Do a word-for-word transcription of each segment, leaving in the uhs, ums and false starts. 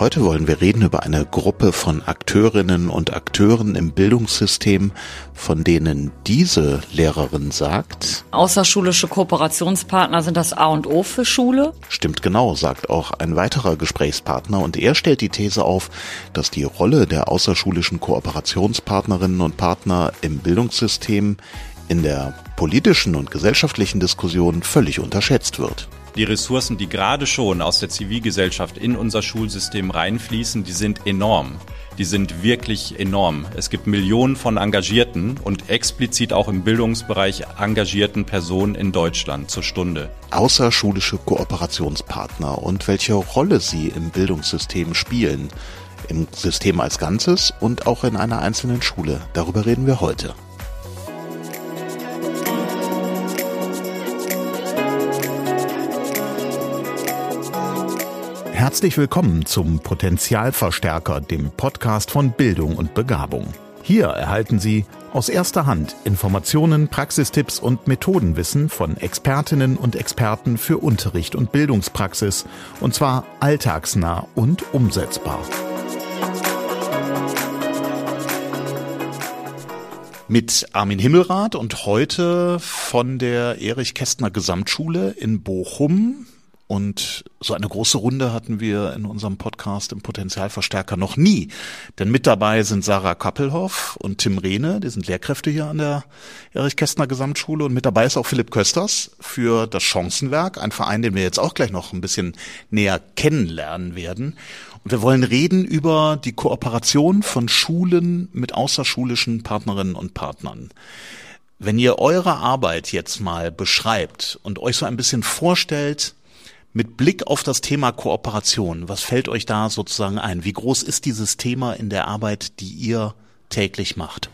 Heute wollen wir reden über eine Gruppe von Akteurinnen und Akteuren im Bildungssystem, von denen diese Lehrerin sagt: Außerschulische Kooperationspartner sind das A und O für Schule. Stimmt genau, sagt auch ein weiterer Gesprächspartner, und er stellt die These auf, dass die Rolle der außerschulischen Kooperationspartnerinnen und Partner im Bildungssystem in der politischen und gesellschaftlichen Diskussion völlig unterschätzt wird. Die Ressourcen, die gerade schon aus der Zivilgesellschaft in unser Schulsystem reinfließen, die sind enorm. Die sind wirklich enorm. Es gibt Millionen von engagierten und explizit auch im Bildungsbereich engagierten Personen in Deutschland zur Stunde. Außerschulische Kooperationspartner und welche Rolle sie im Bildungssystem spielen. Im System als Ganzes und auch in einer einzelnen Schule. Darüber reden wir heute. Herzlich willkommen zum Potenzialverstärker, dem Podcast von Bildung und Begabung. Hier erhalten Sie aus erster Hand Informationen, Praxistipps und Methodenwissen von Expertinnen und Experten für Unterricht und Bildungspraxis, und zwar alltagsnah und umsetzbar. Mit Armin Himmelrath und heute von der Erich Kästner Gesamtschule in Bochum. Und so eine große Runde hatten wir in unserem Podcast im Potenzialverstärker noch nie. Denn mit dabei sind Sarah Kappelhoff und Tim Rehne, die sind Lehrkräfte hier an der Erich Kästner Gesamtschule. Und mit dabei ist auch Philipp Kösters für das Chancenwerk, ein Verein, den wir jetzt auch gleich noch ein bisschen näher kennenlernen werden. Und wir wollen reden über die Kooperation von Schulen mit außerschulischen Partnerinnen und Partnern. Wenn ihr eure Arbeit jetzt mal beschreibt und euch so ein bisschen vorstellt, mit Blick auf das Thema Kooperation, was fällt euch da sozusagen ein? Wie groß ist dieses Thema in der Arbeit, die ihr täglich macht?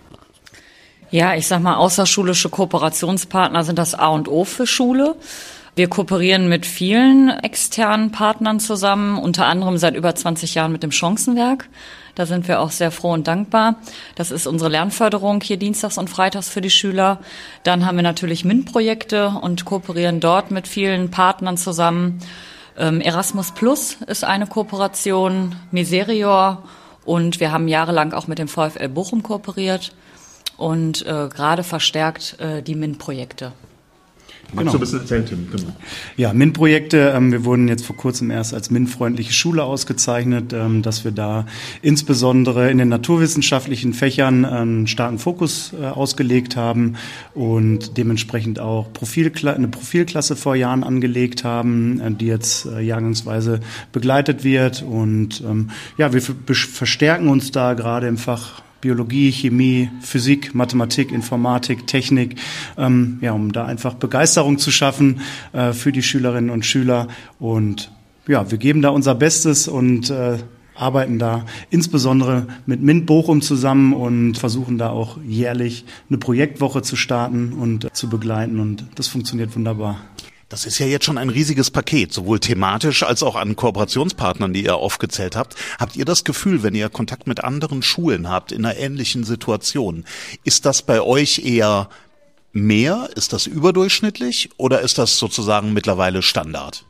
Ja, ich sag mal, außerschulische Kooperationspartner sind das A und O für Schule. Wir kooperieren mit vielen externen Partnern zusammen, unter anderem seit über zwanzig Jahren mit dem Chancenwerk. Da sind wir auch sehr froh und dankbar. Das ist unsere Lernförderung hier dienstags und freitags für die Schüler. Dann haben wir natürlich MINT-Projekte und kooperieren dort mit vielen Partnern zusammen. Ähm, Erasmus Plus ist eine Kooperation, Miserior, und wir haben jahrelang auch mit dem VfL Bochum kooperiert und äh, gerade verstärkt äh, die MINT-Projekte. Magst du ein bisschen erzählen, Tim? Genau. Ja, MINT-Projekte. Ähm, wir wurden jetzt vor kurzem erst als MINT-freundliche Schule ausgezeichnet, ähm, dass wir da insbesondere in den naturwissenschaftlichen Fächern einen starken Fokus äh, ausgelegt haben und dementsprechend auch Profilkla- eine Profilklasse vor Jahren angelegt haben, äh, die jetzt äh, jahrgangsweise begleitet wird. Und ähm, ja, wir f- verstärken uns da gerade im Fach Biologie, Chemie, Physik, Mathematik, Informatik, Technik, ähm, ja, um da einfach Begeisterung zu schaffen äh, für die Schülerinnen und Schüler. Und ja, wir geben da unser Bestes und äh, arbeiten da insbesondere mit MINT Bochum zusammen und versuchen da auch jährlich eine Projektwoche zu starten und äh, zu begleiten. Und das funktioniert wunderbar. Das ist ja jetzt schon ein riesiges Paket, sowohl thematisch als auch an Kooperationspartnern, die ihr aufgezählt habt. Habt ihr das Gefühl, wenn ihr Kontakt mit anderen Schulen habt in einer ähnlichen Situation, ist das bei euch eher mehr, ist das überdurchschnittlich oder ist das sozusagen mittlerweile Standard?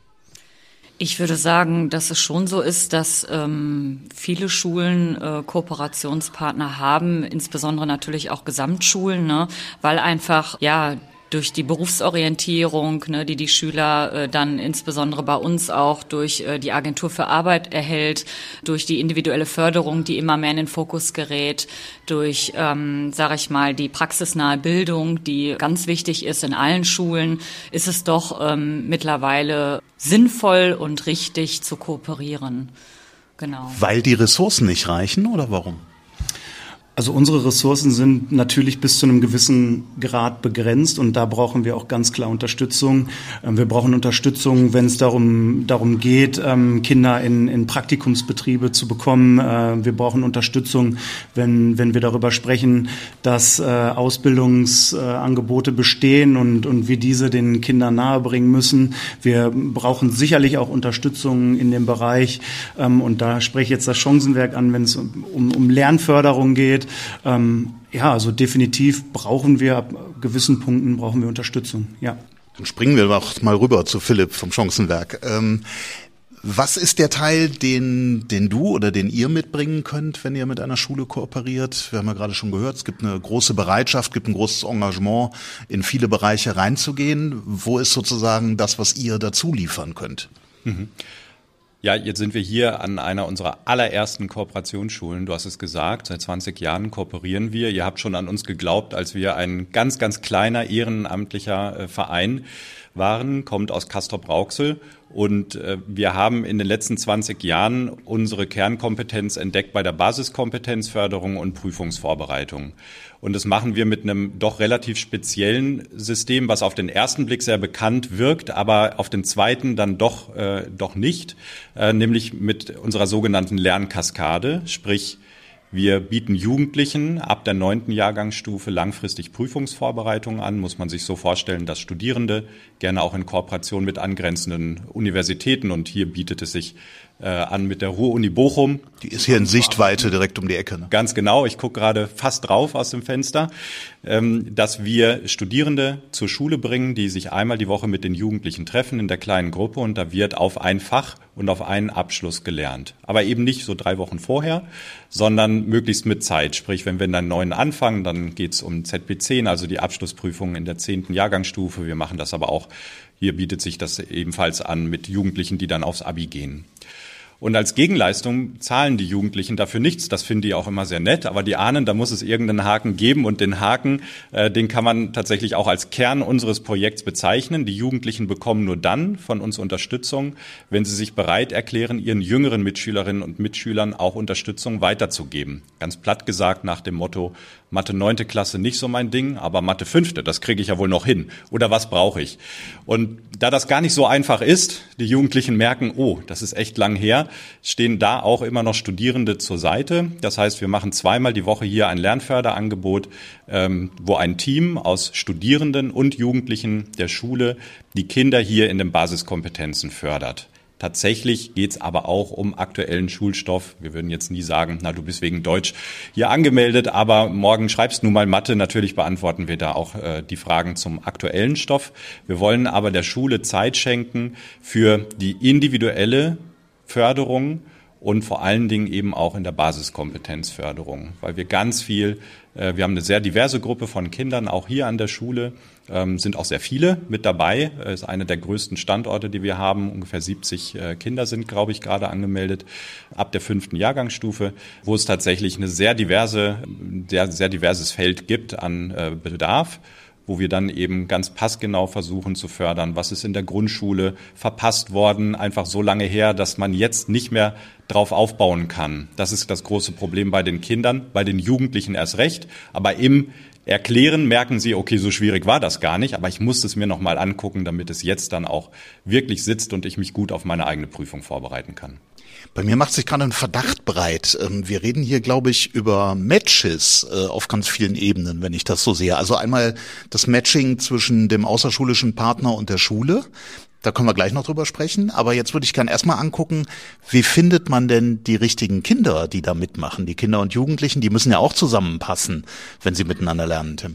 Ich würde sagen, dass es schon so ist, dass ähm, viele Schulen äh, Kooperationspartner haben, insbesondere natürlich auch Gesamtschulen, ne, weil einfach, ja, durch die Berufsorientierung, ne, die die Schüler äh, dann insbesondere bei uns auch durch äh, die Agentur für Arbeit erhält, durch die individuelle Förderung, die immer mehr in den Fokus gerät, durch, ähm, sage ich mal, die praxisnahe Bildung, die ganz wichtig ist in allen Schulen, ist es doch ähm, mittlerweile sinnvoll und richtig zu kooperieren. Genau. Weil die Ressourcen nicht reichen oder warum? Also unsere Ressourcen sind natürlich bis zu einem gewissen Grad begrenzt und da brauchen wir auch ganz klar Unterstützung. Wir brauchen Unterstützung, wenn es darum darum geht, Kinder in, in Praktikumsbetriebe zu bekommen. Wir brauchen Unterstützung, wenn wenn wir darüber sprechen, dass Ausbildungsangebote bestehen und und wir diese den Kindern nahebringen müssen. Wir brauchen sicherlich auch Unterstützung in dem Bereich und da spreche ich jetzt das Chancenwerk an, wenn es um, um Lernförderung geht. Ähm, ja, also definitiv brauchen wir, ab gewissen Punkten brauchen wir Unterstützung, ja. Dann springen wir doch mal rüber zu Philipp vom Chancenwerk. Ähm, Was ist der Teil, den, den du oder den ihr mitbringen könnt, wenn ihr mit einer Schule kooperiert? Wir haben ja gerade schon gehört, es gibt eine große Bereitschaft, gibt ein großes Engagement, in viele Bereiche reinzugehen. Wo ist sozusagen das, was ihr dazu liefern könnt? Mhm. Ja, jetzt sind wir hier an einer unserer allerersten Kooperationsschulen. Du hast es gesagt, seit zwanzig Jahren kooperieren wir. Ihr habt schon an uns geglaubt, als wir ein ganz, ganz kleiner ehrenamtlicher Verein waren, kommt aus Castrop-Rauxel. Und äh, wir haben in den letzten zwanzig Jahren unsere Kernkompetenz entdeckt bei der Basiskompetenzförderung und Prüfungsvorbereitung. Und das machen wir mit einem doch relativ speziellen System, was auf den ersten Blick sehr bekannt wirkt, aber auf den zweiten dann doch, äh, doch nicht, äh, nämlich mit unserer sogenannten Lernkaskade, sprich wir bieten Jugendlichen ab der neunten Jahrgangsstufe langfristig Prüfungsvorbereitungen an. Muss man sich so vorstellen, dass Studierende gerne auch in Kooperation mit angrenzenden Universitäten, und hier bietet es sich äh, an mit der Ruhr-Uni Bochum. Die ist hier in Sichtweite direkt um die Ecke. Ne? Ganz genau, ich gucke gerade fast drauf aus dem Fenster, ähm, dass wir Studierende zur Schule bringen, die sich einmal die Woche mit den Jugendlichen treffen in der kleinen Gruppe, und da wird auf ein Fach und auf einen Abschluss gelernt. Aber eben nicht so drei Wochen vorher, sondern möglichst mit Zeit. Sprich, wenn wir in der neuen anfangen, dann geht es um Z P zehn, also die Abschlussprüfung in der zehnten Jahrgangsstufe. Wir machen das aber auch, hier bietet sich das ebenfalls an mit Jugendlichen, die dann aufs Abi gehen. Und als Gegenleistung zahlen die Jugendlichen dafür nichts. Das finden die auch immer sehr nett. Aber die ahnen, da muss es irgendeinen Haken geben. Und den Haken, äh, den kann man tatsächlich auch als Kern unseres Projekts bezeichnen. Die Jugendlichen bekommen nur dann von uns Unterstützung, wenn sie sich bereit erklären, ihren jüngeren Mitschülerinnen und Mitschülern auch Unterstützung weiterzugeben. Ganz platt gesagt nach dem Motto, Mathe neunte Klasse nicht so mein Ding, aber Mathe fünfte, das kriege ich ja wohl noch hin. Oder was brauche ich? Und da das gar nicht so einfach ist, die Jugendlichen merken, oh, das ist echt lang her, stehen da auch immer noch Studierende zur Seite. Das heißt, wir machen zweimal die Woche hier ein Lernförderangebot, ähm, wo ein Team aus Studierenden und Jugendlichen der Schule die Kinder hier in den Basiskompetenzen fördert. Tatsächlich geht's aber auch um aktuellen Schulstoff. Wir würden jetzt nie sagen, na, du bist wegen Deutsch hier angemeldet, aber morgen schreibst du mal Mathe. Natürlich beantworten wir da auch äh, die Fragen zum aktuellen Stoff. Wir wollen aber der Schule Zeit schenken für die individuelle Förderung und vor allen Dingen eben auch in der Basiskompetenzförderung, weil wir ganz viel, äh, wir haben eine sehr diverse Gruppe von Kindern, auch hier an der Schule, ähm, sind auch sehr viele mit dabei. Das ist einer der größten Standorte, die wir haben. Ungefähr siebzig äh, Kinder sind, glaube ich, gerade angemeldet, ab der fünften Jahrgangsstufe, wo es tatsächlich eine sehr diverse, sehr, sehr diverses Feld gibt an äh, Bedarf, wo wir dann eben ganz passgenau versuchen zu fördern, was ist in der Grundschule verpasst worden, einfach so lange her, dass man jetzt nicht mehr drauf aufbauen kann. Das ist das große Problem bei den Kindern, bei den Jugendlichen erst recht. Aber im Erklären merken sie, okay, so schwierig war das gar nicht, aber ich muss es mir nochmal angucken, damit es jetzt dann auch wirklich sitzt und ich mich gut auf meine eigene Prüfung vorbereiten kann. Bei mir macht sich gerade ein Verdacht breit. Wir reden hier, glaube ich, über Matches auf ganz vielen Ebenen, wenn ich das so sehe. Also einmal das Matching zwischen dem außerschulischen Partner und der Schule. Da können wir gleich noch drüber sprechen. Aber jetzt würde ich gerne erstmal angucken, wie findet man denn die richtigen Kinder, die da mitmachen? Die Kinder und Jugendlichen, die müssen ja auch zusammenpassen, wenn sie miteinander lernen, Tim.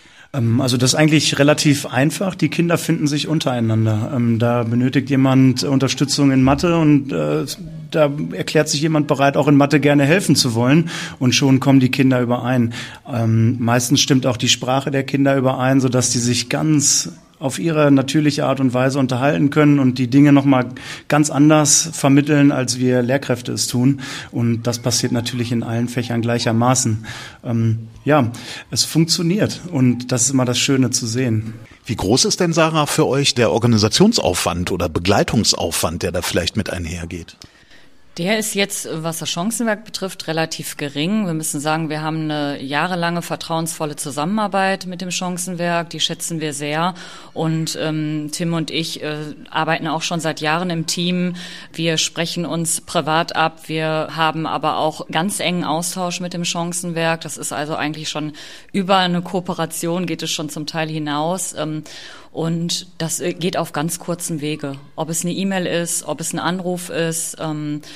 Also das ist eigentlich relativ einfach. Die Kinder finden sich untereinander. Da benötigt jemand Unterstützung in Mathe und äh, da erklärt sich jemand bereit, auch in Mathe gerne helfen zu wollen. Und schon kommen die Kinder überein. Ähm, meistens stimmt auch die Sprache der Kinder überein, sodass die sich ganz auf ihre natürliche Art und Weise unterhalten können und die Dinge nochmal ganz anders vermitteln, als wir Lehrkräfte es tun. Und das passiert natürlich in allen Fächern gleichermaßen. Ähm, ja, es funktioniert und das ist immer das Schöne zu sehen. Wie groß ist denn, Sarah, für euch der Organisationsaufwand oder Begleitungsaufwand, der da vielleicht mit einhergeht? Der ist jetzt, was das Chancenwerk betrifft, relativ gering. Wir müssen sagen, wir haben eine jahrelange vertrauensvolle Zusammenarbeit mit dem Chancenwerk. Die schätzen wir sehr. Und ähm, Tim und ich äh, arbeiten auch schon seit Jahren im Team. Wir sprechen uns privat ab. Wir haben aber auch ganz engen Austausch mit dem Chancenwerk. Das ist also eigentlich schon über eine Kooperation, geht es schon zum Teil hinaus. Ähm, Und das geht auf ganz kurzen Wege. Ob es eine E-Mail ist, ob es ein Anruf ist. Ähm,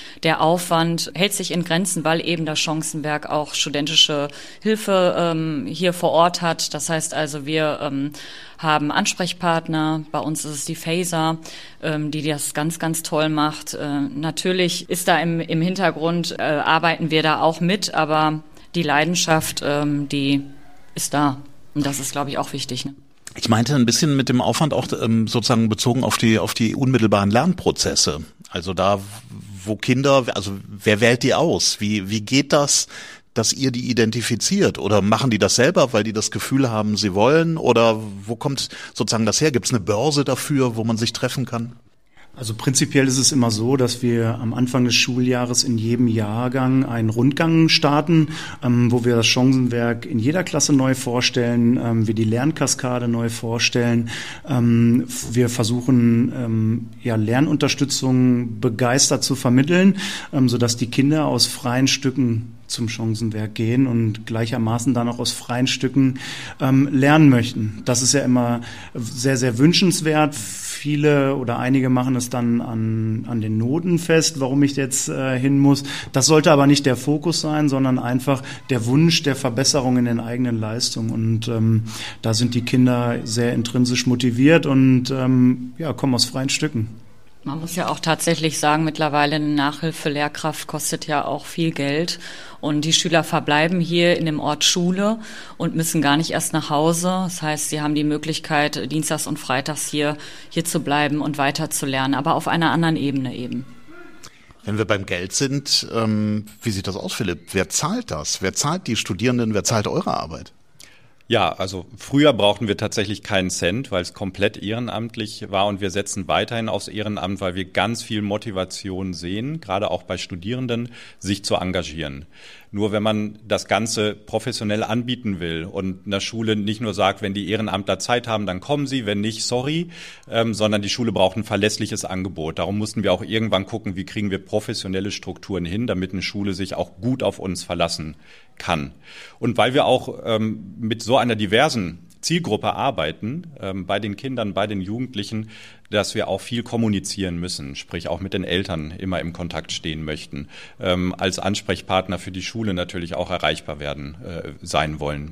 der Aufwand hält sich in Grenzen, weil eben das Chancenwerk auch studentische Hilfe ähm, hier vor Ort hat. Das heißt also, wir ähm, haben Ansprechpartner. Bei uns ist es die Faser, ähm, die das ganz, ganz toll macht. Äh, natürlich ist da im, im Hintergrund, äh, arbeiten wir da auch mit, aber die Leidenschaft, ähm, die ist da. Und das ist, glaube ich, auch wichtig, ne? Ich meinte ein bisschen mit dem Aufwand auch ähm, sozusagen bezogen auf die auf die unmittelbaren Lernprozesse. Also da, wo Kinder, also wer wählt die aus? Wie wie geht das, dass ihr die identifiziert? Oder machen die das selber, weil die das Gefühl haben, sie wollen? Oder wo kommt sozusagen das her? Gibt es eine Börse dafür, wo man sich treffen kann? Also prinzipiell ist es immer so, dass wir am Anfang des Schuljahres in jedem Jahrgang einen Rundgang starten, ähm, wo wir das Chancenwerk in jeder Klasse neu vorstellen, ähm, wir die Lernkaskade neu vorstellen. Ähm, wir versuchen, ähm, ja, Lernunterstützung begeistert zu vermitteln, ähm, sodass die Kinder aus freien Stücken zum Chancenwerk gehen und gleichermaßen dann auch aus freien Stücken ähm, lernen möchten. Das ist ja immer sehr, sehr wünschenswert. Viele oder einige machen es dann an, an den Noten fest, warum ich jetzt äh, hin muss. Das sollte aber nicht der Fokus sein, sondern einfach der Wunsch der Verbesserung in den eigenen Leistungen. Und ähm, da sind die Kinder sehr intrinsisch motiviert und ähm, ja, kommen aus freien Stücken. Man muss ja auch tatsächlich sagen, mittlerweile eine Nachhilfelehrkraft kostet ja auch viel Geld. Und die Schüler verbleiben hier in dem Ort Schule und müssen gar nicht erst nach Hause. Das heißt, sie haben die Möglichkeit, dienstags und freitags hier, hier zu bleiben und weiterzulernen, aber auf einer anderen Ebene eben. Wenn wir beim Geld sind, ähm, wie sieht das aus, Philipp? Wer zahlt das? Wer zahlt die Studierenden? Wer zahlt eure Arbeit? Ja, also früher brauchten wir tatsächlich keinen Cent, weil es komplett ehrenamtlich war und wir setzen weiterhin aufs Ehrenamt, weil wir ganz viel Motivation sehen, gerade auch bei Studierenden, sich zu engagieren. Nur wenn man das Ganze professionell anbieten will und einer Schule nicht nur sagt, wenn die Ehrenamtler Zeit haben, dann kommen sie, wenn nicht, sorry, ähm, sondern die Schule braucht ein verlässliches Angebot. Darum mussten wir auch irgendwann gucken, wie kriegen wir professionelle Strukturen hin, damit eine Schule sich auch gut auf uns verlassen kann. Und weil wir auch ähm, mit so einer diversen Zielgruppe arbeiten, ähm, bei den Kindern, bei den Jugendlichen, dass wir auch viel kommunizieren müssen, sprich auch mit den Eltern immer im Kontakt stehen möchten, ähm, als Ansprechpartner für die Schule natürlich auch erreichbar werden, äh, sein wollen.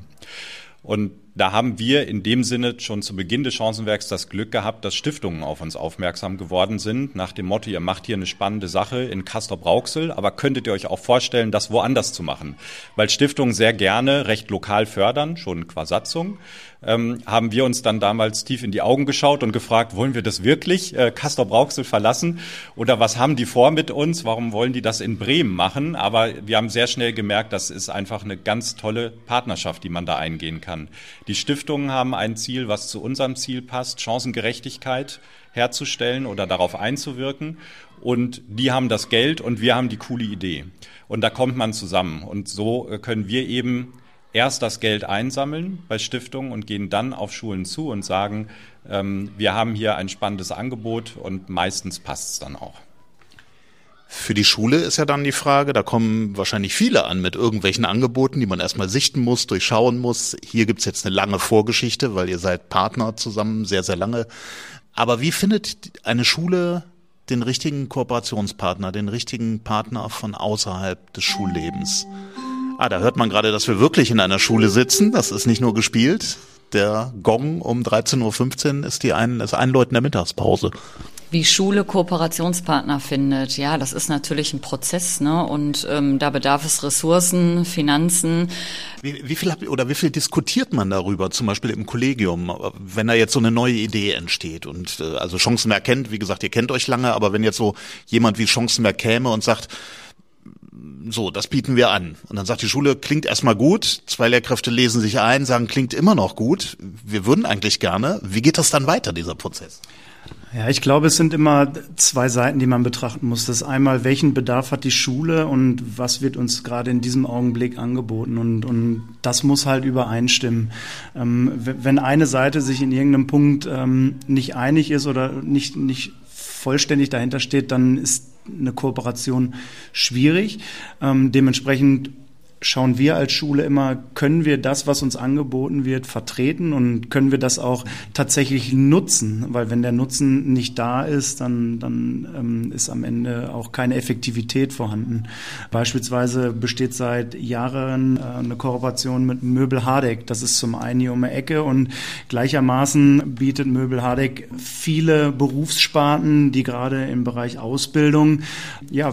Und da haben wir in dem Sinne schon zu Beginn des Chancenwerks das Glück gehabt, dass Stiftungen auf uns aufmerksam geworden sind, nach dem Motto, ihr macht hier eine spannende Sache in Castrop-Rauxel, aber könntet ihr euch auch vorstellen, das woanders zu machen? Weil Stiftungen sehr gerne recht lokal fördern, schon qua Satzung, ähm, haben wir uns dann damals tief in die Augen geschaut und gefragt, wollen wir das wirklich, äh, Castrop-Rauxel verlassen? Oder was haben die vor mit uns? Warum wollen die das in Bremen machen? Aber wir haben sehr schnell gemerkt, das ist einfach eine ganz tolle Partnerschaft, die man da eingehen kann. Die Stiftungen haben ein Ziel, was zu unserem Ziel passt, Chancengerechtigkeit herzustellen oder darauf einzuwirken. Und die haben das Geld und wir haben die coole Idee. Und da kommt man zusammen. Und so können wir eben erst das Geld einsammeln bei Stiftungen und gehen dann auf Schulen zu und sagen, ähm, wir haben hier ein spannendes Angebot und meistens passt es dann auch. Für die Schule ist ja dann die Frage, da kommen wahrscheinlich viele an mit irgendwelchen Angeboten, die man erstmal sichten muss, durchschauen muss. Hier gibt's jetzt eine lange Vorgeschichte, weil ihr seid Partner zusammen, sehr, sehr lange. Aber wie findet eine Schule den richtigen Kooperationspartner, den richtigen Partner von außerhalb des Schullebens? Ah, da hört man gerade, dass wir wirklich in einer Schule sitzen. Das ist nicht nur gespielt. Der Gong um dreizehn Uhr fünfzehn ist die ein, das Einläuten der Mittagspause. Wie Schule Kooperationspartner findet, ja, das ist natürlich ein Prozess, ne? Und ähm, da bedarf es Ressourcen, Finanzen. Wie, wie viel habt, oder wie viel diskutiert man darüber, zum Beispiel im Kollegium, wenn da jetzt so eine neue Idee entsteht und äh, also Chancenwerk kennt, wie gesagt, ihr kennt euch lange, aber wenn jetzt so jemand wie Chancenwerk käme und sagt, so, das bieten wir an. Und dann sagt die Schule, klingt erstmal gut, zwei Lehrkräfte lesen sich ein, sagen, klingt immer noch gut, wir würden eigentlich gerne. Wie geht das dann weiter, dieser Prozess? Ja, ich glaube, es sind immer zwei Seiten, die man betrachten muss. Das ist einmal, welchen Bedarf hat die Schule und was wird uns gerade in diesem Augenblick angeboten? Und, und das muss halt übereinstimmen. Ähm, wenn eine Seite sich in irgendeinem Punkt ähm, nicht einig ist oder nicht, nicht vollständig dahinter steht, dann ist eine Kooperation schwierig. Ähm, dementsprechend schauen wir als Schule immer, können wir das, was uns angeboten wird, vertreten und können wir das auch tatsächlich nutzen? Weil wenn der Nutzen nicht da ist, dann, dann ähm, ist am Ende auch keine Effektivität vorhanden. Beispielsweise besteht seit Jahren äh, eine Kooperation mit Möbel Hardegg. Das ist zum einen hier um die Ecke und gleichermaßen bietet Möbel Hardegg viele Berufssparten, die gerade im Bereich Ausbildung, ja,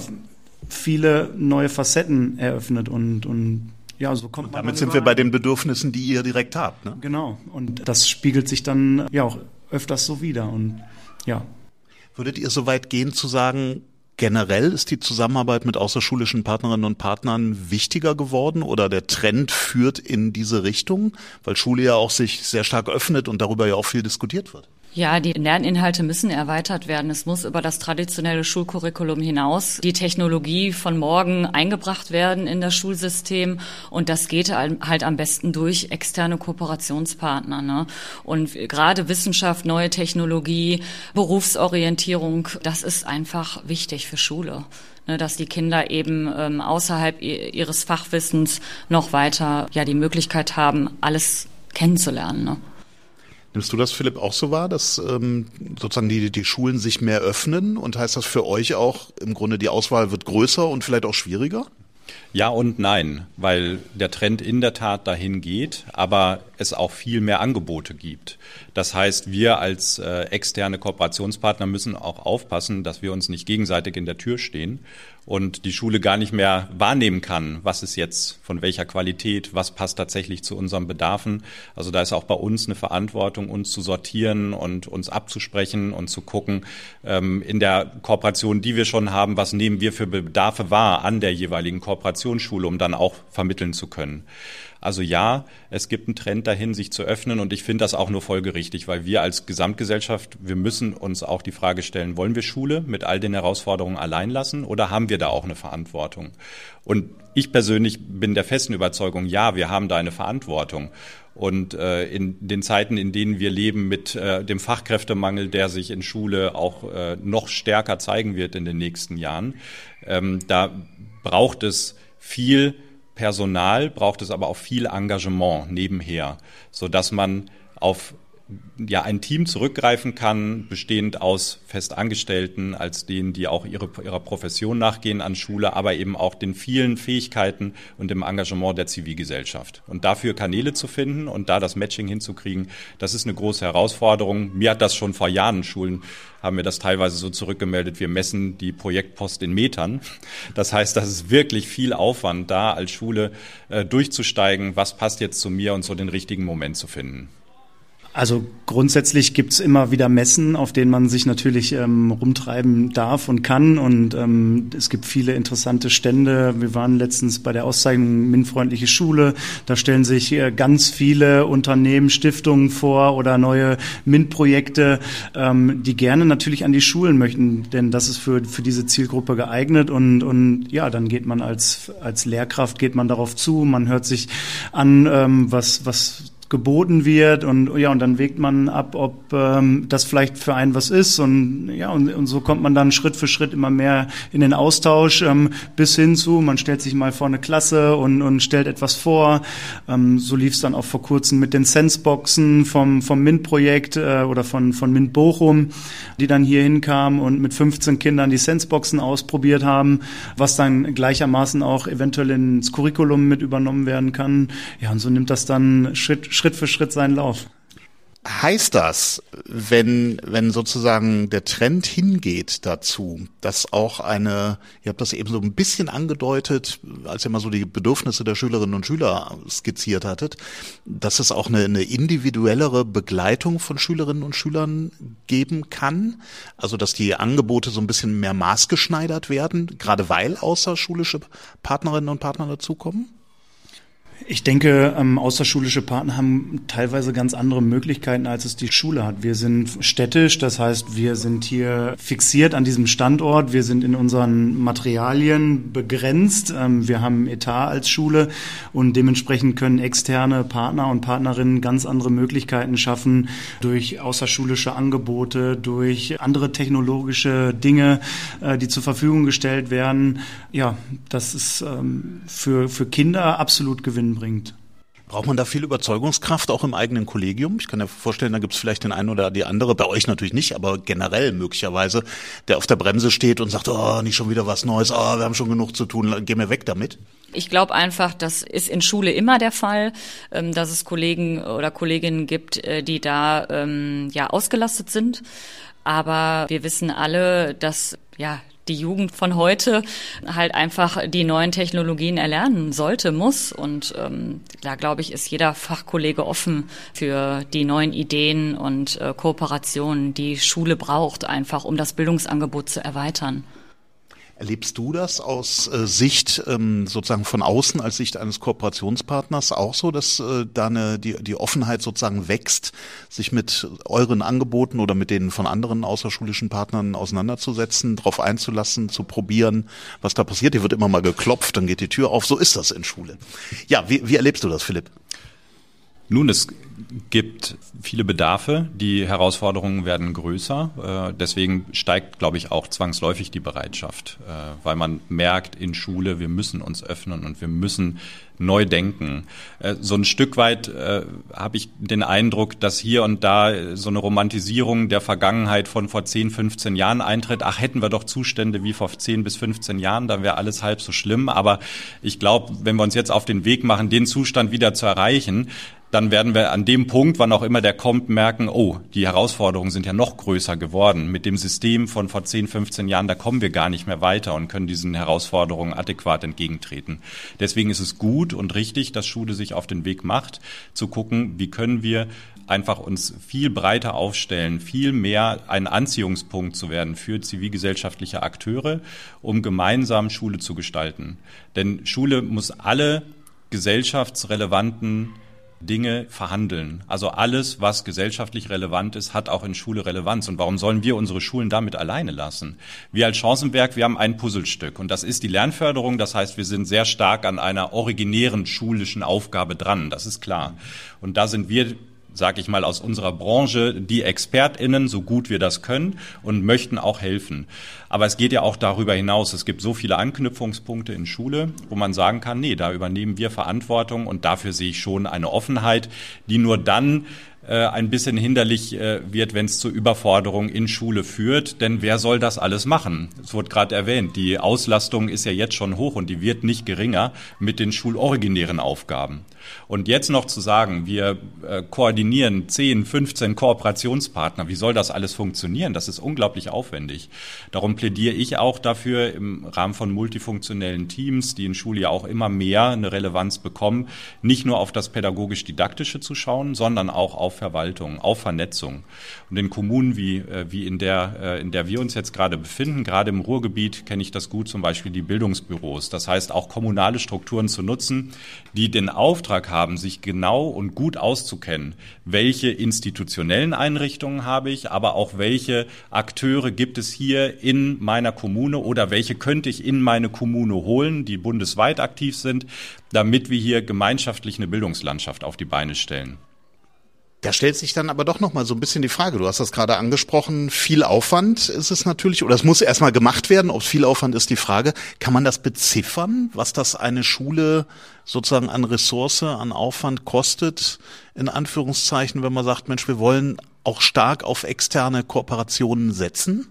viele neue Facetten eröffnet und, und ja, so kommt und man. Damit sind wir bei den Bedürfnissen, die ihr direkt habt, ne? Genau. Und das spiegelt sich dann ja auch öfters so wider und ja. Würdet ihr so weit gehen zu sagen, generell ist die Zusammenarbeit mit außerschulischen Partnerinnen und Partnern wichtiger geworden oder der Trend führt in diese Richtung, weil Schule ja auch sich sehr stark öffnet und darüber ja auch viel diskutiert wird? Ja, die Lerninhalte müssen erweitert werden. Es muss über das traditionelle Schulcurriculum hinaus die Technologie von morgen eingebracht werden in das Schulsystem. Und das geht halt am besten durch externe Kooperationspartner, ne? Und gerade Wissenschaft, neue Technologie, Berufsorientierung, das ist einfach wichtig für Schule, ne? Dass die Kinder eben ähm, außerhalb ihres Fachwissens noch weiter ja die Möglichkeit haben, alles kennenzulernen, ne? Nimmst du das, Philipp, auch so wahr, dass ähm, sozusagen die, die Schulen sich mehr öffnen? Und heißt das für euch auch, im Grunde die Auswahl wird größer und vielleicht auch schwieriger? Ja und nein, weil der Trend in der Tat dahin geht, aber es auch viel mehr Angebote gibt. Das heißt, wir als äh, externe Kooperationspartner müssen auch aufpassen, dass wir uns nicht gegenseitig in der Tür stehen und die Schule gar nicht mehr wahrnehmen kann, was ist jetzt von welcher Qualität, was passt tatsächlich zu unseren Bedarfen. Also da ist auch bei uns eine Verantwortung, uns zu sortieren und uns abzusprechen und zu gucken, ähm, in der Kooperation, die wir schon haben, was nehmen wir für Bedarfe wahr an der jeweiligen Kooperationsschule, um dann auch vermitteln zu können. Also ja, es gibt einen Trend dahin, sich zu öffnen und ich finde das auch nur folgerichtig, weil wir als Gesamtgesellschaft, wir müssen uns auch die Frage stellen, wollen wir Schule mit all den Herausforderungen allein lassen oder haben wir da auch eine Verantwortung? Und ich persönlich bin der festen Überzeugung, ja, wir haben da eine Verantwortung. Und äh, in den Zeiten, in denen wir leben mit äh, dem Fachkräftemangel, der sich in Schule auch äh, noch stärker zeigen wird in den nächsten Jahren, ähm, da braucht es viel Personal, braucht es aber auch viel Engagement nebenher, sodass man auf ja ein Team zurückgreifen kann, bestehend aus Festangestellten, als denen, die auch ihre, ihrer Profession nachgehen an Schule, aber eben auch den vielen Fähigkeiten und dem Engagement der Zivilgesellschaft. Und dafür Kanäle zu finden und da das Matching hinzukriegen, das ist eine große Herausforderung. Mir hat das schon vor Jahren, Schulen haben mir das teilweise so zurückgemeldet, wir messen die Projektpost in Metern. Das heißt, das ist wirklich viel Aufwand da, als Schule äh, durchzusteigen, was passt jetzt zu mir und so den richtigen Moment zu finden. Also grundsätzlich gibt's immer wieder Messen, auf denen man sich natürlich ähm, rumtreiben darf und kann. Und ähm, es gibt viele interessante Stände. Wir waren letztens bei der Auszeichnung MINT-freundliche Schule. Da stellen sich äh, ganz viele Unternehmen, Stiftungen vor oder neue MINT-Projekte, ähm, die gerne natürlich an die Schulen möchten. Denn das ist für für diese Zielgruppe geeignet. Und und ja, dann geht man als als Lehrkraft geht man darauf zu. Man hört sich an, ähm, was was geboten wird und ja und dann wägt man ab, ob ähm, das vielleicht für einen was ist und ja und, und so kommt man dann Schritt für Schritt immer mehr in den Austausch ähm, bis hin zu, man stellt sich mal vor eine Klasse und, und stellt etwas vor. Ähm, so lief es dann auch vor kurzem mit den Senseboxen vom vom MINT-Projekt äh, oder von von MINT Bochum, die dann hier hinkamen und mit fünfzehn Kindern die Senseboxen ausprobiert haben, was dann gleichermaßen auch eventuell ins Curriculum mit übernommen werden kann. Ja und so nimmt das dann Schritt Schritt für Schritt seinen Lauf. Heißt das, wenn, wenn sozusagen der Trend hingeht dazu, dass auch eine, ihr habt das eben so ein bisschen angedeutet, als ihr mal so die Bedürfnisse der Schülerinnen und Schüler skizziert hattet, dass es auch eine, eine individuellere Begleitung von Schülerinnen und Schülern geben kann? Also, dass die Angebote so ein bisschen mehr maßgeschneidert werden, gerade weil außerschulische Partnerinnen und Partner dazukommen? Ich denke, ähm, außerschulische Partner haben teilweise ganz andere Möglichkeiten, als es die Schule hat. Wir sind städtisch, das heißt, wir sind hier fixiert an diesem Standort, wir sind in unseren Materialien begrenzt, ähm, wir haben Etat als Schule und dementsprechend können externe Partner und Partnerinnen ganz andere Möglichkeiten schaffen durch außerschulische Angebote, durch andere technologische Dinge, äh, die zur Verfügung gestellt werden. Ja, das ist ähm, für, für Kinder absolut gewinnbringend. Bringt. Braucht man da viel Überzeugungskraft auch im eigenen Kollegium? Ich kann mir vorstellen, da gibt es vielleicht den einen oder die andere, bei euch natürlich nicht, aber generell möglicherweise, der auf der Bremse steht und sagt, oh, nicht schon wieder was Neues, oh, wir haben schon genug zu tun, geh mir weg damit. Ich glaube einfach, das ist in Schule immer der Fall, dass es Kollegen oder Kolleginnen gibt, die da ja ausgelastet sind. Aber wir wissen alle, dass ja die Jugend von heute halt einfach die neuen Technologien erlernen sollte, muss. Und ähm, da, glaube ich, ist jeder Fachkollege offen für die neuen Ideen und äh, Kooperationen, die Schule braucht, einfach um das Bildungsangebot zu erweitern. Erlebst du das aus äh, Sicht ähm, sozusagen von außen, als Sicht eines Kooperationspartners auch so, dass äh, da eine, die, die Offenheit sozusagen wächst, sich mit euren Angeboten oder mit denen von anderen außerschulischen Partnern auseinanderzusetzen, darauf einzulassen, zu probieren, was da passiert? Hier wird immer mal geklopft, dann geht die Tür auf. So ist das in Schule. Ja, wie, wie erlebst du das, Philipp? Nun, es gibt viele Bedarfe, die Herausforderungen werden größer. Äh, deswegen steigt, glaube ich, auch zwangsläufig die Bereitschaft, äh, weil man merkt in Schule, wir müssen uns öffnen und wir müssen neu denken. Äh, so ein Stück weit äh, habe ich den Eindruck, dass hier und da so eine Romantisierung der Vergangenheit von vor zehn, fünfzehn Jahren eintritt. Ach, hätten wir doch Zustände wie vor zehn bis fünfzehn Jahren, dann wäre alles halb so schlimm. Aber ich glaube, wenn wir uns jetzt auf den Weg machen, den Zustand wieder zu erreichen, dann werden wir an dem Punkt, wann auch immer der kommt, merken, oh, die Herausforderungen sind ja noch größer geworden. Mit dem System von vor zehn, fünfzehn Jahren, da kommen wir gar nicht mehr weiter und können diesen Herausforderungen adäquat entgegentreten. Deswegen ist es gut und richtig, dass Schule sich auf den Weg macht, zu gucken, wie können wir einfach uns viel breiter aufstellen, viel mehr ein Anziehungspunkt zu werden für zivilgesellschaftliche Akteure, um gemeinsam Schule zu gestalten. Denn Schule muss alle gesellschaftsrelevanten Dinge verhandeln. Also alles, was gesellschaftlich relevant ist, hat auch in Schule Relevanz. Und warum sollen wir unsere Schulen damit alleine lassen? Wir als Chancenwerk, wir haben ein Puzzlestück und das ist die Lernförderung. Das heißt, wir sind sehr stark an einer originären schulischen Aufgabe dran. Das ist klar. Und da sind wir, sag ich mal, aus unserer Branche die ExpertInnen, so gut wir das können und möchten auch helfen. Aber es geht ja auch darüber hinaus. Es gibt so viele Anknüpfungspunkte in Schule, wo man sagen kann, nee, da übernehmen wir Verantwortung und dafür sehe ich schon eine Offenheit, die nur dann äh, ein bisschen hinderlich äh, wird, wenn es zur Überforderung in Schule führt. Denn wer soll das alles machen? Es wurde gerade erwähnt, die Auslastung ist ja jetzt schon hoch und die wird nicht geringer mit den schuloriginären Aufgaben. Und jetzt noch zu sagen, wir äh, koordinieren zehn, fünfzehn Kooperationspartner, wie soll das alles funktionieren? Das ist unglaublich aufwendig. Darum plädiere ich auch dafür, im Rahmen von multifunktionellen Teams, die in Schule ja auch immer mehr eine Relevanz bekommen, nicht nur auf das pädagogisch-didaktische zu schauen, sondern auch auf Verwaltung, auf Vernetzung. Und in Kommunen wie, äh, wie in der, äh, in der wir uns jetzt gerade befinden, gerade im Ruhrgebiet kenne ich das gut, zum Beispiel die Bildungsbüros. Das heißt, auch kommunale Strukturen zu nutzen, die den Auftrag haben, sich genau und gut auszukennen, welche institutionellen Einrichtungen habe ich, aber auch welche Akteure gibt es hier in meiner Kommune oder welche könnte ich in meine Kommune holen, die bundesweit aktiv sind, damit wir hier gemeinschaftlich eine Bildungslandschaft auf die Beine stellen. Da stellt sich dann aber doch noch mal so ein bisschen die Frage, du hast das gerade angesprochen, viel Aufwand ist es natürlich, oder es muss erstmal gemacht werden, ob es viel Aufwand ist, die Frage, kann man das beziffern, was das eine Schule sozusagen an Ressource, an Aufwand kostet, in Anführungszeichen, wenn man sagt, Mensch, wir wollen auch stark auf externe Kooperationen setzen?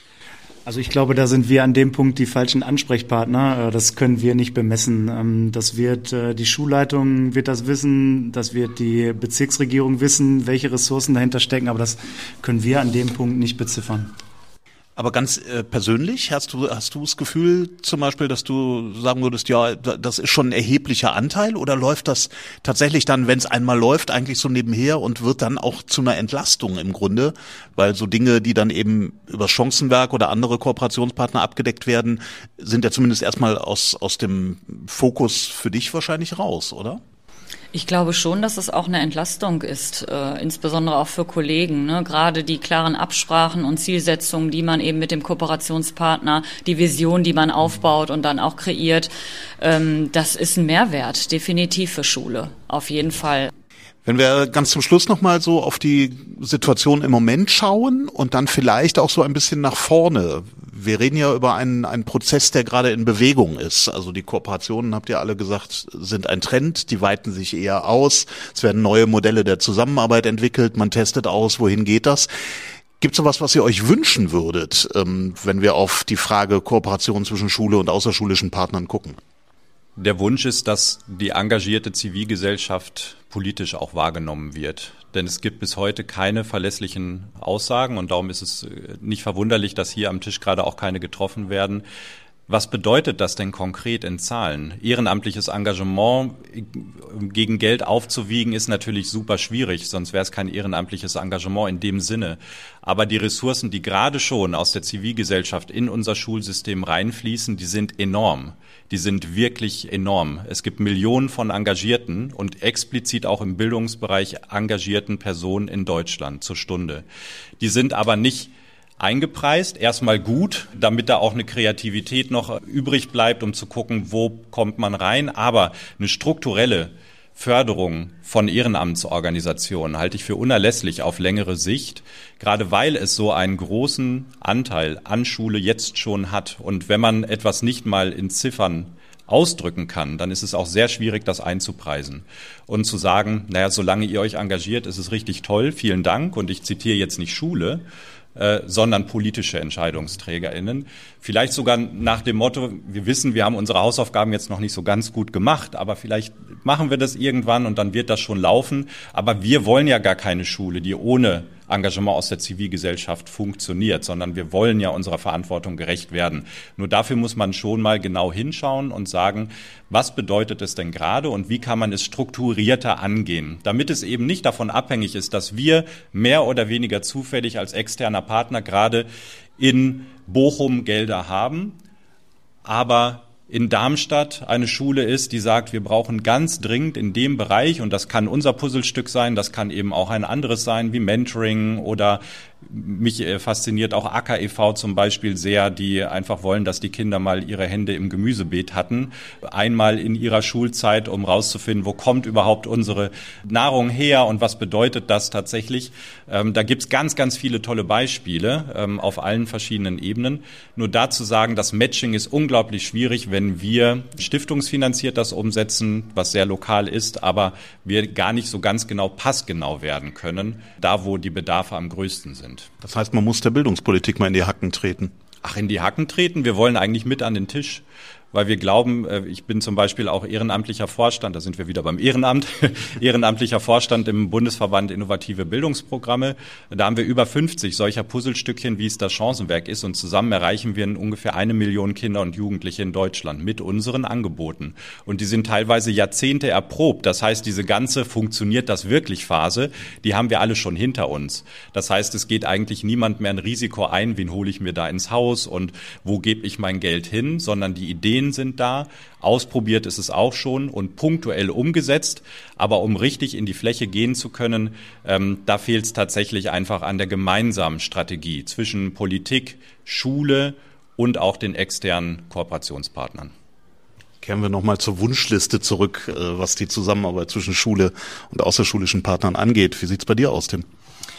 Also ich glaube, da sind wir an dem Punkt die falschen Ansprechpartner. Das können wir nicht bemessen. Das wird die Schulleitung wird das wissen, das wird die Bezirksregierung wissen, welche Ressourcen dahinter stecken, aber das können wir an dem Punkt nicht beziffern. Aber ganz äh, persönlich, hast du hast du das Gefühl zum Beispiel, dass du sagen würdest, ja, das ist schon ein erheblicher Anteil, oder läuft das tatsächlich dann, wenn es einmal läuft, eigentlich so nebenher und wird dann auch zu einer Entlastung im Grunde, weil so Dinge, die dann eben über Chancenwerk oder andere Kooperationspartner abgedeckt werden, sind ja zumindest erstmal aus aus dem Fokus für dich wahrscheinlich raus, oder? Ich glaube schon, dass es auch eine Entlastung ist, äh, insbesondere auch für Kollegen, ne? Gerade die klaren Absprachen und Zielsetzungen, die man eben mit dem Kooperationspartner, die Vision, die man aufbaut und dann auch kreiert, ähm, das ist ein Mehrwert, definitiv für Schule, auf jeden Fall. Wenn wir ganz zum Schluss nochmal so auf die Situation im Moment schauen und dann vielleicht auch so ein bisschen nach vorne. Wir reden ja über einen, einen Prozess, der gerade in Bewegung ist. Also die Kooperationen, habt ihr alle gesagt, sind ein Trend, die weiten sich eher aus. Es werden neue Modelle der Zusammenarbeit entwickelt, man testet aus, wohin geht das? Gibt es sowas, was ihr euch wünschen würdet, wenn wir auf die Frage Kooperation zwischen Schule und außerschulischen Partnern gucken? Der Wunsch ist, dass die engagierte Zivilgesellschaft politisch auch wahrgenommen wird. Denn es gibt bis heute keine verlässlichen Aussagen und darum ist es nicht verwunderlich, dass hier am Tisch gerade auch keine getroffen werden. Was bedeutet das denn konkret in Zahlen? Ehrenamtliches Engagement gegen Geld aufzuwiegen ist natürlich super schwierig, sonst wäre es kein ehrenamtliches Engagement in dem Sinne. Aber die Ressourcen, die gerade schon aus der Zivilgesellschaft in unser Schulsystem reinfließen, die sind enorm. Die sind wirklich enorm. Es gibt Millionen von engagierten und explizit auch im Bildungsbereich engagierten Personen in Deutschland zur Stunde. Die sind aber nicht eingepreist, erstmal gut, damit da auch eine Kreativität noch übrig bleibt, um zu gucken, wo kommt man rein. Aber eine strukturelle Förderung von Ehrenamtsorganisationen halte ich für unerlässlich auf längere Sicht, gerade weil es so einen großen Anteil an Schule jetzt schon hat. Und wenn man etwas nicht mal in Ziffern ausdrücken kann, dann ist es auch sehr schwierig, das einzupreisen. Und zu sagen, naja, solange ihr euch engagiert, ist es richtig toll, vielen Dank. Und ich zitiere jetzt nicht Schule, Äh, sondern politische EntscheidungsträgerInnen. Vielleicht sogar nach dem Motto, wir wissen, wir haben unsere Hausaufgaben jetzt noch nicht so ganz gut gemacht, aber vielleicht machen wir das irgendwann und dann wird das schon laufen. Aber wir wollen ja gar keine Schule, die ohne Engagement aus der Zivilgesellschaft funktioniert, sondern wir wollen ja unserer Verantwortung gerecht werden. Nur dafür muss man schon mal genau hinschauen und sagen, was bedeutet es denn gerade und wie kann man es strukturierter angehen, damit es eben nicht davon abhängig ist, dass wir mehr oder weniger zufällig als externer Partner gerade in Bochum Gelder haben, aber in Darmstadt eine Schule ist, die sagt, wir brauchen ganz dringend in dem Bereich, und das kann unser Puzzlestück sein, das kann eben auch ein anderes sein, wie Mentoring oder mich fasziniert auch Acker e V zum Beispiel sehr, die einfach wollen, dass die Kinder mal ihre Hände im Gemüsebeet hatten, einmal in ihrer Schulzeit, um rauszufinden, wo kommt überhaupt unsere Nahrung her und was bedeutet das tatsächlich. Ähm, da gibt's ganz, ganz viele tolle Beispiele ähm, auf allen verschiedenen Ebenen. Nur dazu sagen, das Matching ist unglaublich schwierig, wenn wir stiftungsfinanziert das umsetzen, was sehr lokal ist, aber wir gar nicht so ganz genau passgenau werden können, da wo die Bedarfe am größten sind. Das heißt, man muss der Bildungspolitik mal in die Hacken treten. Ach, in die Hacken treten? Wir wollen eigentlich mit an den Tisch, weil wir glauben, ich bin zum Beispiel auch ehrenamtlicher Vorstand, da sind wir wieder beim Ehrenamt, ehrenamtlicher Vorstand im Bundesverband Innovative Bildungsprogramme. Da haben wir über fünfzig solcher Puzzlestückchen, wie es das Chancenwerk ist, und zusammen erreichen wir ungefähr eine Million Kinder und Jugendliche in Deutschland mit unseren Angeboten. Und die sind teilweise Jahrzehnte erprobt. Das heißt, diese ganze funktioniert das wirklich Phase, die haben wir alle schon hinter uns. Das heißt, es geht eigentlich niemand mehr ein Risiko ein, wen hole ich mir da ins Haus und wo gebe ich mein Geld hin, sondern die Ideen sind da, ausprobiert ist es auch schon und punktuell umgesetzt, aber um richtig in die Fläche gehen zu können, ähm, da fehlt es tatsächlich einfach an der gemeinsamen Strategie zwischen Politik, Schule und auch den externen Kooperationspartnern. Kehren wir nochmal zur Wunschliste zurück, was die Zusammenarbeit zwischen Schule und außerschulischen Partnern angeht. Wie sieht's bei dir aus, Tim?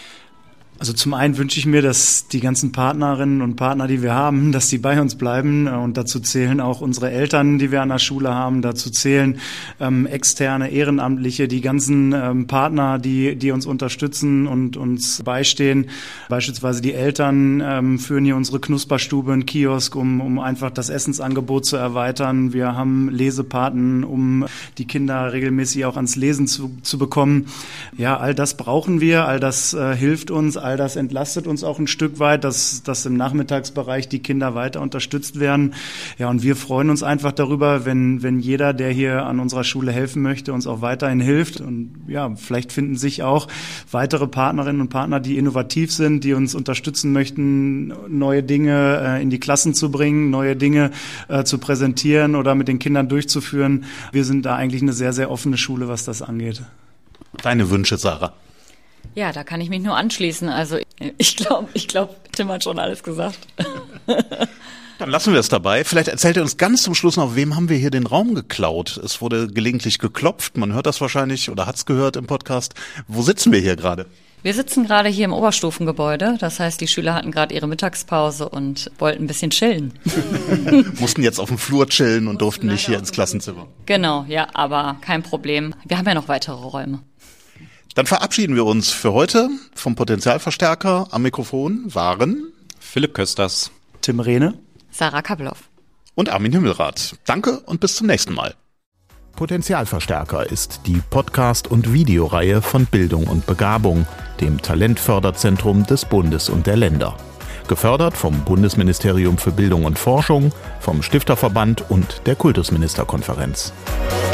Also zum einen wünsche ich mir, dass die ganzen Partnerinnen und Partner, die wir haben, dass die bei uns bleiben, und dazu zählen auch unsere Eltern, die wir an der Schule haben, dazu zählen ähm, externe, Ehrenamtliche, die ganzen ähm, Partner, die die uns unterstützen und uns beistehen. Beispielsweise die Eltern ähm, führen hier unsere Knusperstube, einen Kiosk, um um einfach das Essensangebot zu erweitern. Wir haben Lesepaten, um die Kinder regelmäßig auch ans Lesen zu, zu bekommen. Ja, all das brauchen wir, all das äh, hilft uns. all das entlastet uns auch ein Stück weit, dass, dass im Nachmittagsbereich die Kinder weiter unterstützt werden. Ja, und wir freuen uns einfach darüber, wenn, wenn jeder, der hier an unserer Schule helfen möchte, uns auch weiterhin hilft. Und ja, vielleicht finden sich auch weitere Partnerinnen und Partner, die innovativ sind, die uns unterstützen möchten, neue Dinge äh, in die Klassen zu bringen, neue Dinge äh, zu präsentieren oder mit den Kindern durchzuführen. Wir sind da eigentlich eine sehr, sehr offene Schule, was das angeht. Deine Wünsche, Sarah? Ja, da kann ich mich nur anschließen. Also ich glaube, ich glaube, Tim hat schon alles gesagt. Dann lassen wir es dabei. Vielleicht erzählt ihr uns ganz zum Schluss noch, wem haben wir hier den Raum geklaut? Es wurde gelegentlich geklopft, man hört das wahrscheinlich oder hat es gehört im Podcast. Wo sitzen wir hier gerade? Wir sitzen gerade hier im Oberstufengebäude. Das heißt, die Schüler hatten gerade ihre Mittagspause und wollten ein bisschen chillen. Mussten jetzt auf dem Flur chillen und durften nicht hier ins Klassenzimmer. Genau, ja, aber kein Problem. Wir haben ja noch weitere Räume. Dann verabschieden wir uns für heute vom Potenzialverstärker. Am Mikrofon waren Philipp Kösters, Tim Rehne, Sarah Kabloff und Armin Himmelrath. Danke und bis zum nächsten Mal. Potenzialverstärker ist die Podcast- und Videoreihe von Bildung und Begabung, dem Talentförderzentrum des Bundes und der Länder. Gefördert vom Bundesministerium für Bildung und Forschung, vom Stifterverband und der Kultusministerkonferenz.